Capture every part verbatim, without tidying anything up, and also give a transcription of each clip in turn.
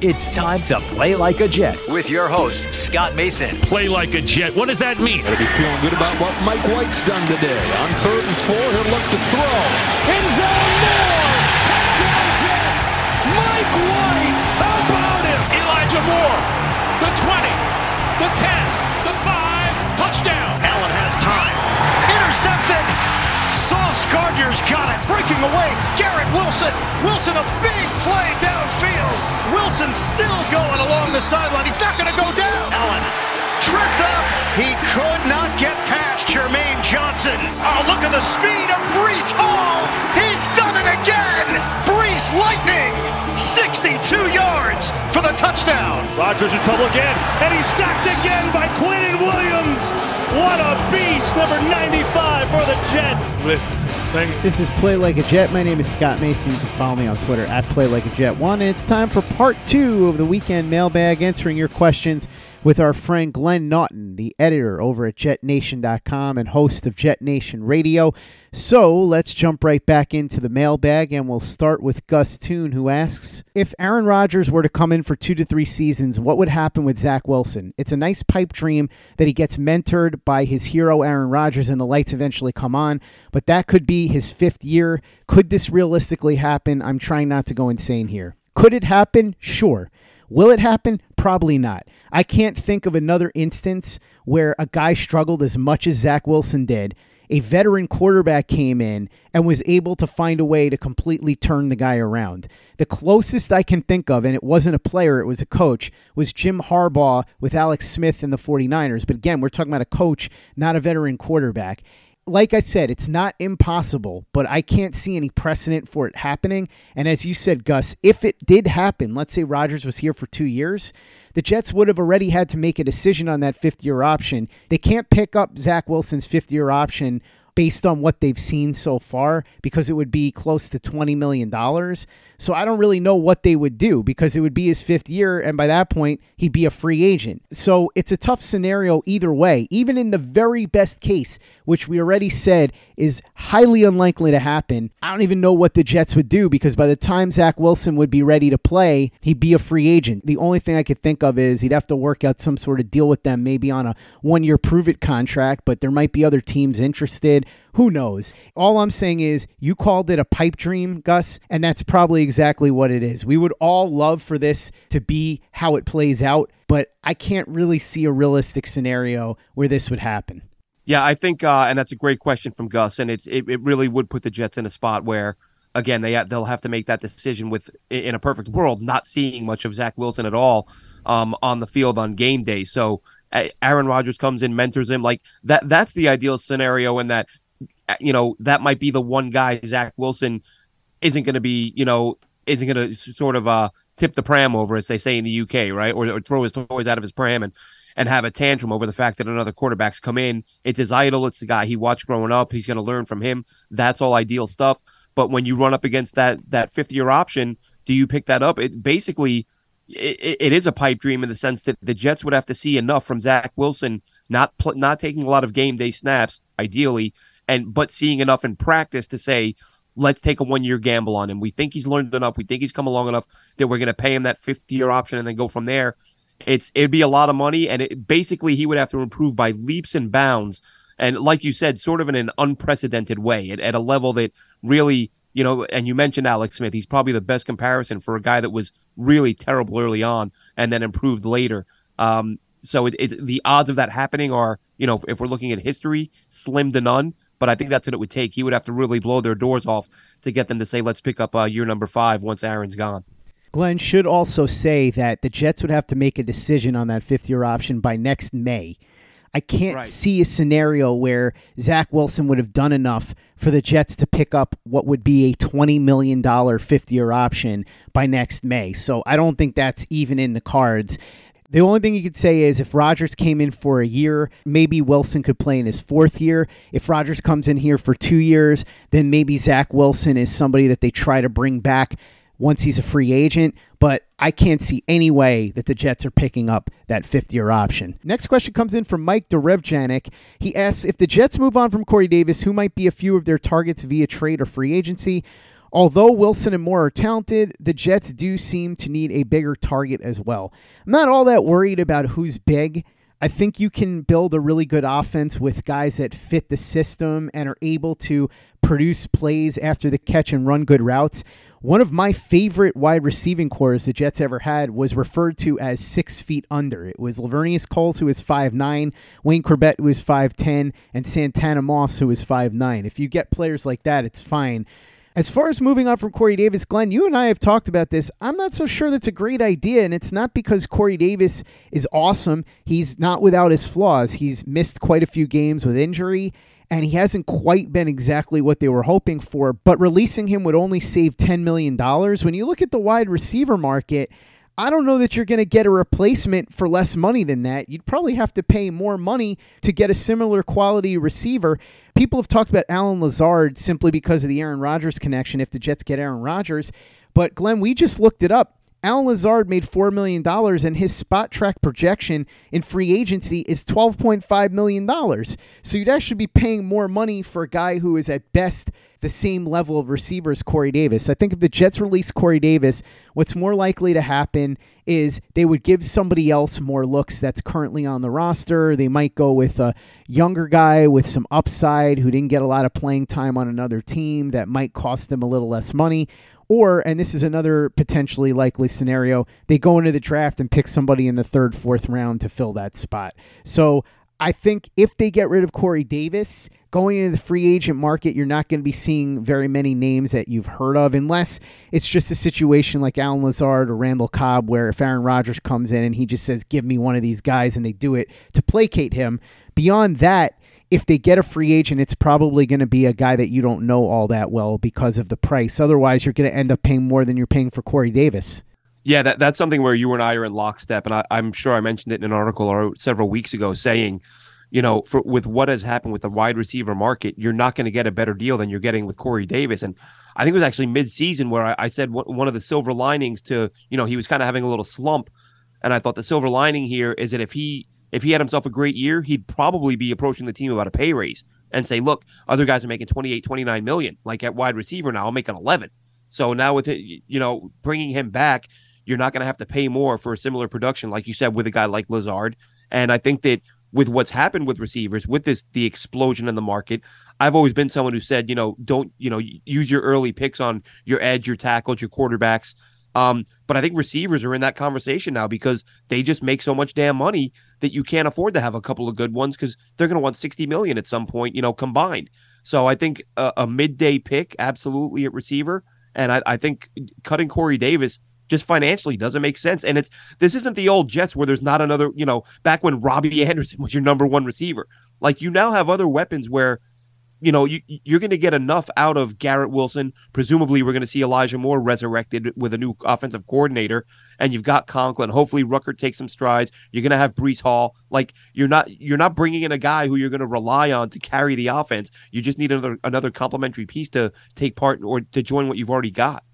It's time to play like a Jet with your host, Scott Mason. Play like a Jet. What does that mean? Gotta be feeling good about what Mike White's done today. On third and four, he'll look to throw. End zone, Moore! Touchdown Jets! Mike White! How about him? Elijah Moore. The twenty. The ten. The five. Touchdown. Allen has time. Intercepted! Sauce Gardner's got it. Breaking away. Garrett Wilson. Wilson, a big play downfield. Wilson still going along the sideline. He's not going to go down. Allen tripped up. He could not get past Jermaine Johnson. Oh, look at the speed of Breece Hall. He's done it again. Breece Lightning. sixty-two yards for the touchdown. Rodgers in trouble again, and he's sacked again by Quinnen Williams. What a beast, number ninety-five for the Jets. Listen, thank you. This is Play Like a Jet. My name is Scott Mason. You can follow me on Twitter at Play Like a Jet one. And it's time for part two of the weekend mailbag, answering your questions with our friend Glenn Naughton, the editor over at Jet Nation dot com and host of Jet Nation Radio. So let's jump right back into the mailbag, and we'll start with Gus Toon, who asks, if Aaron Rodgers were to come in for two to three seasons, what would happen with Zach Wilson? It's a nice pipe dream that he gets mentored by his hero Aaron Rodgers and the lights eventually come on, but that could be his fifth year. Could this realistically happen? I'm trying not to go insane here. Could it happen? Sure. Will it happen? Probably not. I can't think of another instance where a guy struggled as much as Zach Wilson did. A veteran quarterback came in and was able to find a way to completely turn the guy around. The closest I can think of, and it wasn't a player, it was a coach, was Jim Harbaugh with Alex Smith and the 49ers. But again, we're talking about a coach, not a veteran quarterback. Like I said, it's not impossible, but I can't see any precedent for it happening. And as you said, Gus, if it did happen, let's say Rodgers was here for two years, the Jets would have already had to make a decision on that fifth-year option. They can't pick up Zach Wilson's fifth-year option based on what they've seen so far, because it would be close to twenty million dollars. So I don't really know what they would do, because it would be his fifth year, and by that point, he'd be a free agent. So it's a tough scenario either way. Even in the very best case, which we already said is highly unlikely to happen, I don't even know what the Jets would do, because by the time Zach Wilson would be ready to play, he'd be a free agent. The only thing I could think of is he'd have to work out some sort of deal with them, maybe on a one-year prove-it contract, but there might be other teams interested. Who knows? All I'm saying is you called it a pipe dream, Gus, and that's probably exactly what it is. We would all love for this to be how it plays out, but I can't really see a realistic scenario where this would happen. Yeah, I think, uh, and that's a great question from Gus, and it's it, it really would put the Jets in a spot where, again, they they'll have to make that decision with, in a perfect world, not seeing much of Zach Wilson at all um, on the field on game day. So Aaron Rodgers comes in, mentors him, like that. That's the ideal scenario, in that, you know, that might be the one guy Zach Wilson isn't going to be, you know, isn't going to sort of uh, tip the pram over, as they say in the U K, right? Or, or throw his toys out of his pram and, and have a tantrum over the fact that another quarterback's come in. It's his idol. It's the guy he watched growing up. He's going to learn from him. That's all ideal stuff. But when you run up against that that fifth-year option, do you pick that up? It basically, it, it is a pipe dream in the sense that the Jets would have to see enough from Zach Wilson, not pl- not taking a lot of game day snaps, ideally, and but seeing enough in practice to say, let's take a one-year gamble on him. We think he's learned enough. We think he's come along enough that we're going to pay him that fifth-year option and then go from there. It's It'd be a lot of money, and it, basically he would have to improve by leaps and bounds. And like you said, sort of in an unprecedented way, at, at a level that really, you know, and you mentioned Alex Smith. He's probably the best comparison for a guy that was really terrible early on and then improved later. Um, so it, it's the odds of that happening are, you know, if we're looking at history, slim to none. But I think that's what it would take. He would have to really blow their doors off to get them to say, let's pick up uh, year number five once Aaron's gone. Glenn should also say that the Jets would have to make a decision on that fifth-year option by next May. I can't right. see a scenario where Zach Wilson would have done enough for the Jets to pick up what would be a twenty million dollars fifth-year option by next May. So I don't think that's even in the cards. The only thing you could say is if Rodgers came in for a year, maybe Wilson could play in his fourth year. If Rodgers comes in here for two years, then maybe Zach Wilson is somebody that they try to bring back once he's a free agent. But I can't see any way that the Jets are picking up that fifth-year option. Next question comes in from Mike Derevjanik. He asks, if the Jets move on from Corey Davis, who might be a few of their targets via trade or free agency? Although Wilson and Moore are talented, the Jets do seem to need a bigger target as well. I'm not all that worried about who's big. I think you can build a really good offense with guys that fit the system and are able to produce plays after the catch and run good routes. One of my favorite wide receiving cores the Jets ever had was referred to as six feet under. It was Lavernius Coles, who was five nine, Wayne Corbett, who was five ten, and Santana Moss, who was five nine. If you get players like that, it's fine. As far as moving on from Corey Davis, Glenn, you and I have talked about this. I'm not so sure that's a great idea, and it's not because Corey Davis is awesome. He's not without his flaws. He's missed quite a few games with injury, and he hasn't quite been exactly what they were hoping for, but releasing him would only save ten million dollars. When you look at the wide receiver market, I don't know that you're going to get a replacement for less money than that. You'd probably have to pay more money to get a similar quality receiver. People have talked about Allen Lazard simply because of the Aaron Rodgers connection if the Jets get Aaron Rodgers. But, Glenn, we just looked it up. Allen Lazard made four million dollars, and his spot track projection in free agency is twelve point five million dollars. So you'd actually be paying more money for a guy who is at best the same level of receiver as Corey Davis. I think if the Jets release Corey Davis, what's more likely to happen is they would give somebody else more looks that's currently on the roster. They might go with a younger guy with some upside who didn't get a lot of playing time on another team that might cost them a little less money. Or, and this is another potentially likely scenario, they go into the draft and pick somebody in the third, fourth round to fill that spot. So I think if they get rid of Corey Davis, going into the free agent market, you're not going to be seeing very many names that you've heard of, unless it's just a situation like Allen Lazard or Randall Cobb, where if Aaron Rodgers comes in and he just says, give me one of these guys, and they do it to placate him. Beyond that, if they get a free agent, it's probably going to be a guy that you don't know all that well because of the price. Otherwise, you're going to end up paying more than you're paying for Corey Davis. Yeah, that, that's something where you and I are in lockstep, and I, I'm sure I mentioned it in an article or several weeks ago saying, you know, for with what has happened with the wide receiver market, you're not going to get a better deal than you're getting with Corey Davis. And I think it was actually mid-season where I, I said w- one of the silver linings to, you know, he was kind of having a little slump, and I thought the silver lining here is that if he If he had himself a great year, he'd probably be approaching the team about a pay raise and say, look, other guys are making twenty-eight, twenty-nine million. Like at wide receiver now, I'm making eleven. So now with it, you know, bringing him back, you're not going to have to pay more for a similar production, like you said, with a guy like Lazard. And I think that with what's happened with receivers, with this, the explosion in the market, I've always been someone who said, you know, don't, you know, use your early picks on your edge, your tackles, your quarterbacks. Um, but I think receivers are in that conversation now because they just make so much damn money that you can't afford to have a couple of good ones because they're going to want sixty million at some point, you know, combined. So I think a, a midday pick, absolutely at receiver. And I, I think cutting Corey Davis just financially doesn't make sense. And it's, this isn't the old Jets where there's not another, you know, back when Robbie Anderson was your number one receiver. Like you now have other weapons where, you know, you, you're going to get enough out of Garrett Wilson. Presumably, we're going to see Elijah Moore resurrected with a new offensive coordinator, and you've got Conklin. Hopefully, Rucker takes some strides. You're going to have Breece Hall. Like you're not you're not bringing in a guy who you're going to rely on to carry the offense. You just need another another complementary piece to take part or to join what you've already got.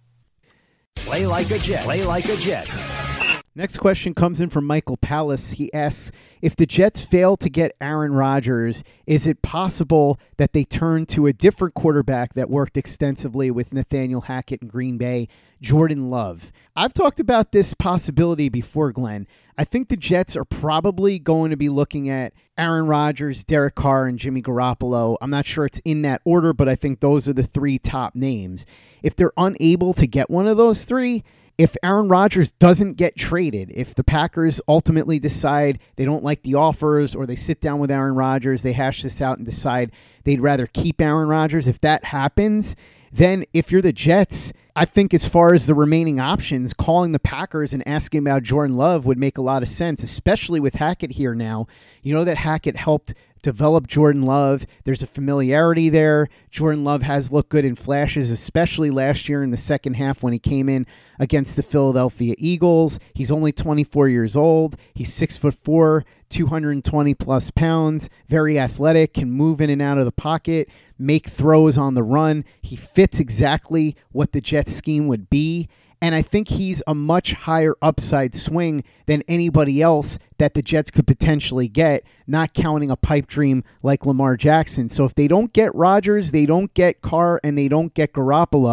Play like a Jet. Play like a Jet. Next question comes in from Michael Pallas. He asks, if the Jets fail to get Aaron Rodgers, is it possible that they turn to a different quarterback that worked extensively with Nathaniel Hackett in Green Bay, Jordan Love? I've talked about this possibility before, Glenn. I think the Jets are probably going to be looking at Aaron Rodgers, Derek Carr, and Jimmy Garoppolo. I'm not sure it's in that order, but I think those are the three top names. If they're unable to get one of those three, if Aaron Rodgers doesn't get traded, if the Packers ultimately decide they don't like the offers or they sit down with Aaron Rodgers, they hash this out and decide they'd rather keep Aaron Rodgers, if that happens, then if you're the Jets, I think as far as the remaining options, calling the Packers and asking about Jordan Love would make a lot of sense, especially with Hackett here now. You know that Hackett helped develop Jordan Love. There's a familiarity there. Jordan Love has looked good in flashes, especially last year in the second half when he came in against the Philadelphia Eagles. He's only twenty-four years old. He's six foot four, two hundred twenty plus pounds, very athletic, can move in and out of the pocket, make throws on the run. He fits exactly what the Jets scheme would be. And I think he's a much higher upside swing than anybody else that the Jets could potentially get, not counting a pipe dream like Lamar Jackson. So if they don't get Rodgers, they don't get Carr, and they don't get Garoppolo,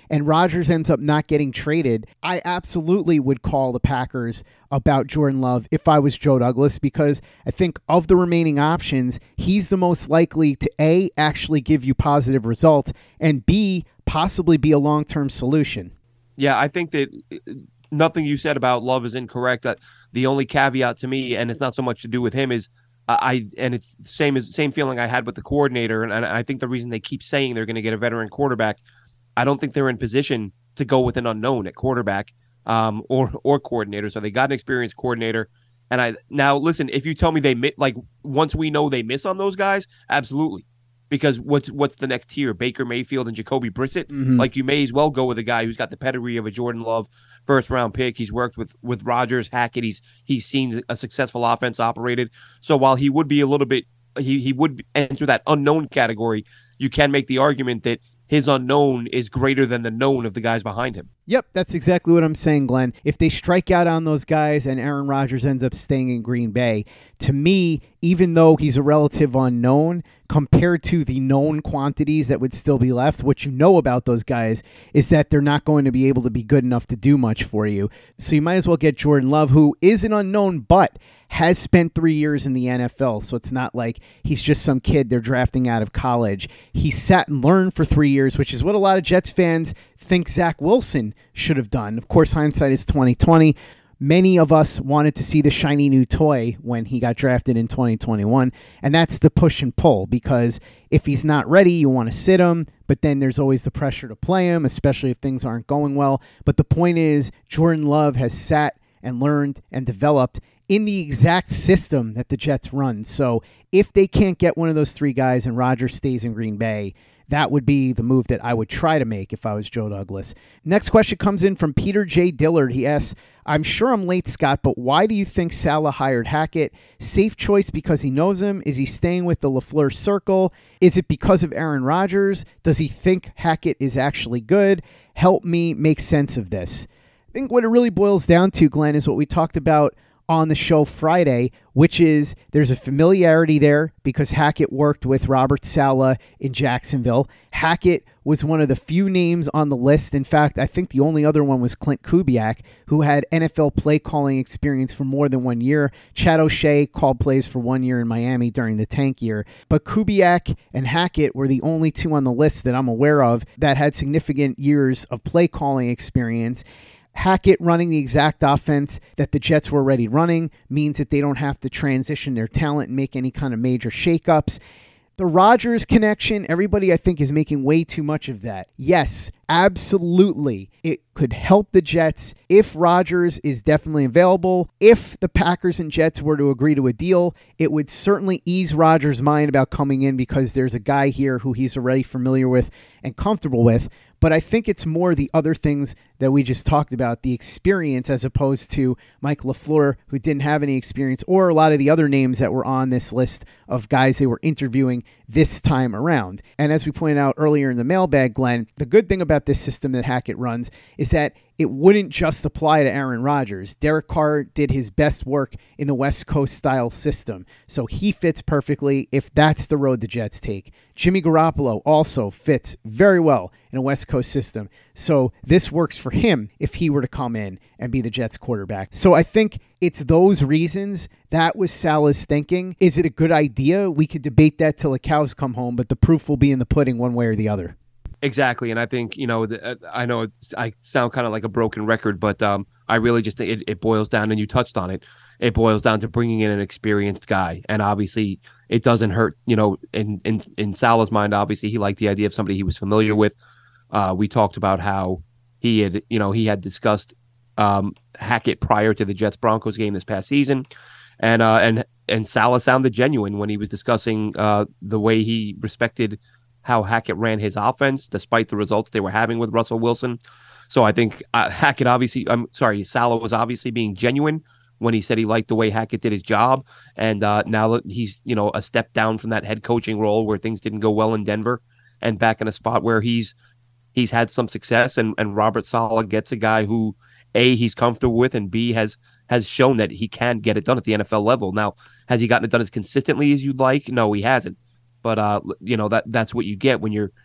and Rodgers ends up not getting traded, I absolutely would call the Packers about Jordan Love if I was Joe Douglas, because I think of the remaining options, he's the most likely to A, actually give you positive results, and B, possibly be a long-term solution. Yeah, I think that nothing you said about Love is incorrect. That the only caveat to me, and it's not so much to do with him, is I and it's the same as same feeling I had with the coordinator, and, and I think the reason they keep saying they're going to get a veteran quarterback, I don't think they're in position to go with an unknown at quarterback um, or or coordinator. So they got an experienced coordinator, and I now listen. If you tell me they like once we know they miss on those guys, absolutely, because what's what's the next tier? Baker Mayfield and Jacoby Brissett. Mm-hmm. Like you may as well go with a guy who's got the pedigree of a Jordan Love first round pick. He's worked with with Rodgers, Hackett. He's he's seen a successful offense operated. So while he would be a little bit, he he would enter that unknown category. You can make the argument that his unknown is greater than the known of the guys behind him. Yep, that's exactly what I'm saying, Glenn. If they strike out on those guys and Aaron Rodgers ends up staying in Green Bay, to me, even though he's a relative unknown, compared to the known quantities that would still be left, what you know about those guys is that they're not going to be able to be good enough to do much for you. So you might as well get Jordan Love, who is an unknown, but has spent three years in the N F L. So it's not like he's just some kid they're drafting out of college. He sat and learned for three years, which is what a lot of Jets fans think Zach Wilson should have done. Of course, hindsight is twenty twenty. Many of us wanted to see the shiny new toy when he got drafted in twenty twenty-one, and that's the push and pull, because if he's not ready, you want to sit him, but then there's always the pressure to play him, especially if things aren't going well. But the point is, Jordan Love has sat and learned and developed in the exact system that the Jets run. So if they can't get one of those three guys and Rodgers stays in Green Bay, that would be the move that I would try to make if I was Joe Douglas. Next question comes in from Peter J. Dillard. He asks, I'm sure I'm late, Scott, but why do you think Saleh hired Hackett? Safe choice because he knows him? Is he staying with the LaFleur circle? Is it because of Aaron Rodgers? Does he think Hackett is actually good? Help me make sense of this. I think what it really boils down to, Glenn, is what we talked about on the show Friday, which is there's a familiarity there because Hackett worked with Robert Saleh in Jacksonville. Hackett was one of the few names on the list. In fact, I think the only other one was Clint Kubiak, who had N F L play calling experience for more than one year. Chad O'Shea called plays for one year in Miami during the tank year. But Kubiak and Hackett were the only two on the list that I'm aware of that had significant years of play calling experience. Hackett running the exact offense that the Jets were already running means that they don't have to transition their talent and make any kind of major shakeups. The Rodgers connection, everybody I think is making way too much of that. Yes, absolutely. It could help the Jets if Rodgers is definitely available. If the Packers and Jets were to agree to a deal, it would certainly ease Rodgers' mind about coming in because there's a guy here who he's already familiar with and comfortable with. But I think it's more the other things that we just talked about, the experience, as opposed to Mike LaFleur, who didn't have any experience, or a lot of the other names that were on this list of guys they were interviewing this time around. And as we pointed out earlier in the mailbag, Glenn, the good thing about this system that Hackett runs is that it wouldn't just apply to Aaron Rodgers. Derek Carr did his best work in the West Coast style system, so he fits perfectly if that's the road the Jets take. Jimmy Garoppolo also fits very well in a West Coast system, so this works for him if he were to come in and be the Jets quarterback. So I think it's those reasons. That was Saleh's thinking. Is it a good idea? We could debate that till the cows come home, but the proof will be in the pudding one way or the other. Exactly, and I think, you know, the, I know it's, I sound kind of like a broken record, but um, I really just think it, it boils down, and you touched on it, it boils down to bringing in an experienced guy, and obviously it doesn't hurt, you know, in, in, in Saleh's mind, obviously he liked the idea of somebody he was familiar with. Uh, we talked about how he had, you know, he had discussed um, Hackett prior to the Jets-Broncos game this past season, and uh, and and Saleh sounded genuine when he was discussing uh, the way he respected how Hackett ran his offense, despite the results they were having with Russell Wilson. So I think uh, Hackett obviously, I'm sorry, Saleh was obviously being genuine when he said he liked the way Hackett did his job. And uh, now that he's, you know, a step down from that head coaching role where things didn't go well in Denver and back in a spot where he's he's had some success. And, and Robert Saleh gets a guy who, A, he's comfortable with, and B, has has shown that he can get it done at the N F L level. Now, has he gotten it done as consistently as you'd like? No, he hasn't. But uh, you know, that that's what you get when you're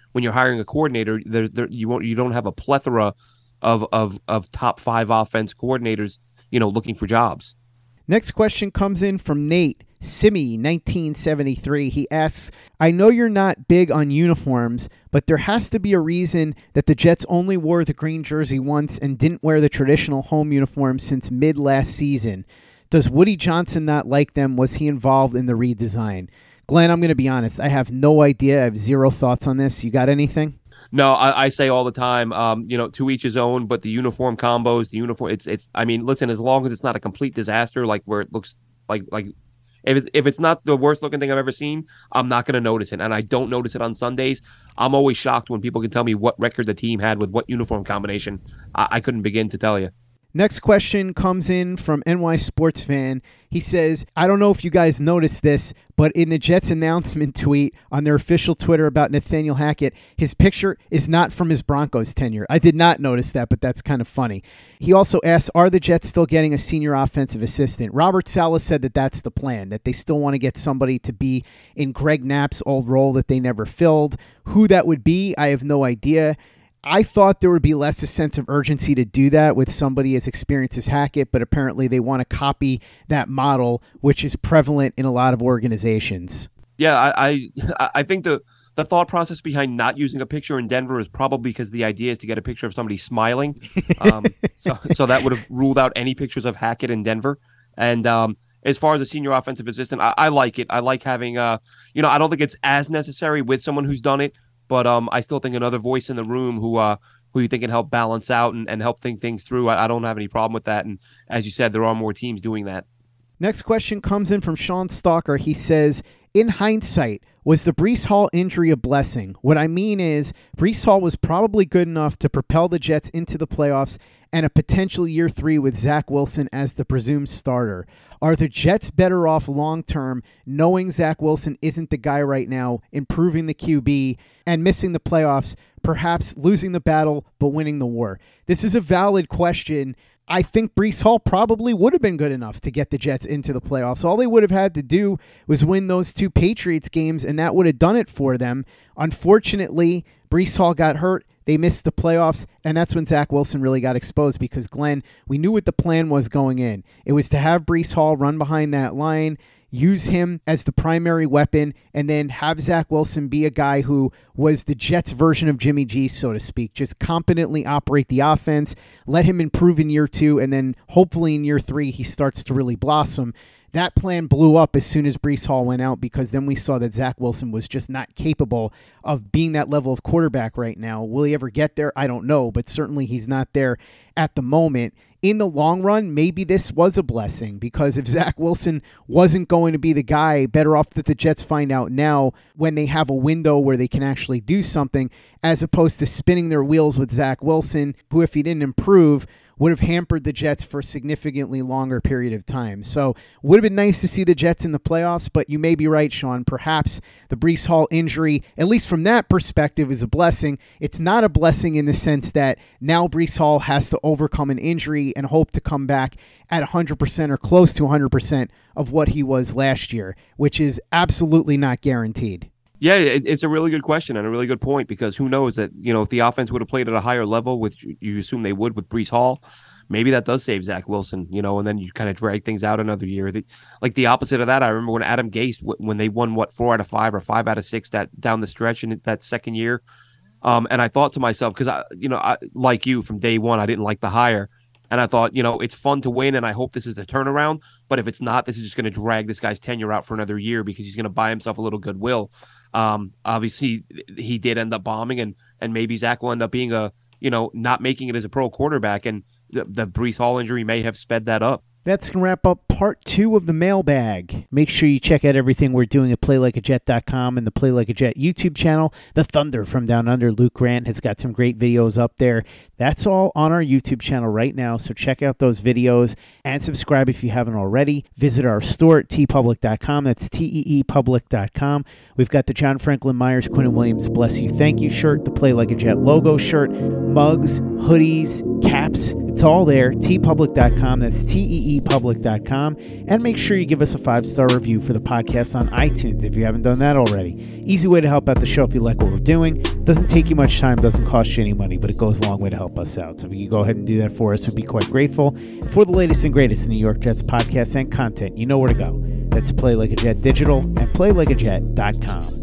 when you're hiring a coordinator, there, there you won't you don't have a plethora of of of top five offense coordinators, you know, looking for jobs. Next question comes in from Nate Simi, nineteen seventy-three. He asks, I know you're not big on uniforms, but there has to be a reason that the Jets only wore the green jersey once and didn't wear the traditional home uniform since mid last season. Does Woody Johnson not like them? Was he involved in the redesign? Glenn, I'm going to be honest. I have no idea. I have zero thoughts on this. You got anything? No, I, I say all the time, um, you know, to each his own, but the uniform combos, the uniform, it's, it's, I mean, listen, as long as it's not a complete disaster, like where it looks like, like if it's, if it's not the worst looking thing I've ever seen, I'm not going to notice it. And I don't notice it on Sundays. I'm always shocked when people can tell me what record the team had with what uniform combination. I, I couldn't begin to tell you. Next question comes in from N Y Sports Fan. He says, I don't know if you guys noticed this, but in the Jets announcement tweet on their official Twitter about Nathaniel Hackett, his picture is not from his Broncos tenure. I did not notice that, but that's kind of funny. He also asks, are the Jets still getting a senior offensive assistant? Robert Saleh said that that's the plan, that they still want to get somebody to be in Greg Knapp's old role that they never filled. Who that would be, I have no idea. I thought there would be less a sense of urgency to do that with somebody as experienced as Hackett, but apparently they want to copy that model, which is prevalent in a lot of organizations. Yeah, I I, I think the, the thought process behind not using a picture in Denver is probably because the idea is to get a picture of somebody smiling. Um, so, so that would have ruled out any pictures of Hackett in Denver. And um, as far as a senior offensive assistant, I, I like it. I like having, uh, you know, I don't think it's as necessary with someone who's done it. But um, I still think another voice in the room who uh, who you think can help balance out and, and help think things through. I, I don't have any problem with that. And as you said, there are more teams doing that. Next question comes in from Sean Stalker. He says, in hindsight, was the Breece Hall injury a blessing? What I mean is, Breece Hall was probably good enough to propel the Jets into the playoffs and a potential year three with Zach Wilson as the presumed starter. Are the Jets better off long-term knowing Zach Wilson isn't the guy right now, improving the Q B, and missing the playoffs, perhaps losing the battle but winning the war? This is a valid question. I think Breece Hall probably would have been good enough to get the Jets into the playoffs. All they would have had to do was win those two Patriots games, and that would have done it for them. Unfortunately, Breece Hall got hurt. They missed the playoffs, and that's when Zach Wilson really got exposed because, Glenn, we knew what the plan was going in. It was to have Breece Hall run behind that line, use him as the primary weapon, and then have Zach Wilson be a guy who was the Jets' version of Jimmy G, so to speak. Just competently operate the offense, let him improve in year two, and then hopefully in year three he starts to really blossom. That plan blew up as soon as Breece Hall went out because then we saw that Zach Wilson was just not capable of being that level of quarterback right now. Will he ever get there? I don't know, but certainly he's not there at the moment. In the long run, maybe this was a blessing because if Zach Wilson wasn't going to be the guy, better off that the Jets find out now when they have a window where they can actually do something as opposed to spinning their wheels with Zach Wilson, who if he didn't improve, would have hampered the Jets for a significantly longer period of time. So would have been nice to see the Jets in the playoffs, but you may be right, Sean. Perhaps the Breece Hall injury, at least from that perspective, is a blessing. It's not a blessing in the sense that now Breece Hall has to overcome an injury and hope to come back at one hundred percent or close to one hundred percent of what he was last year, which is absolutely not guaranteed. Yeah, it, it's a really good question and a really good point because who knows that, you know, if the offense would have played at a higher level, which you assume they would with Breece Hall, maybe that does save Zach Wilson, you know, and then you kind of drag things out another year. The, like the opposite of that, I remember when Adam Gase, when they won, what, four out of five or five out of six that down the stretch in that second year. Um, and I thought to myself, because, I, you know, I, like you from day one, I didn't like the hire. And I thought, you know, it's fun to win, and I hope this is the turnaround. But if it's not, this is just going to drag this guy's tenure out for another year because he's going to buy himself a little goodwill. Um, obviously, he did end up bombing, and and maybe Zach will end up being a, you know, not making it as a pro quarterback, and the, the Breece Hall injury may have sped that up. That's going to wrap up part two of the mailbag. Make sure you check out everything we're doing at play like a jet dot com and the Play Like a Jet YouTube channel. The Thunder from Down Under, Luke Grant, has got some great videos up there. That's all on our YouTube channel right now, so check out those videos and subscribe if you haven't already. Visit our store at tee public dot com. That's T E E public dot com. We've got the John Franklin Myers, Quinnen Williams, Bless You, Thank You shirt, the Play Like a Jet logo shirt, mugs, hoodies, caps. It's all there, tee public dot com. That's T E E t public dot com, and make sure you give us a five-star review for the podcast on iTunes if you haven't done that already. Easy way to help out the show if you like what we're doing. Doesn't take you much time, doesn't cost you any money, but it goes a long way to help us out. So if you could go ahead and do that for us, we'd be quite grateful. For the latest and greatest in New York Jets podcasts and content, you know where to go. That's Play Like a Jet Digital and play like a jet dot com.